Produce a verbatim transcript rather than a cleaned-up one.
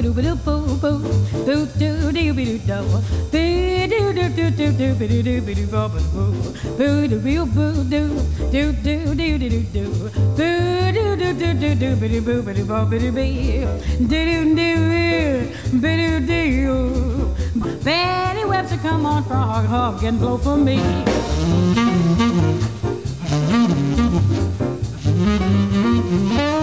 doo doo boo boo boo doo doo doo doo boo doo doo doo doo doo doo doo doo boo boo boo doo boo boo doo doo doo doo doo doo doo boo doo doo doo doo doo boo boo boo boo boo doo doo doo doo doo doo. Betty Webster, come on, frog, hog, and blow for me. Mm-hmm.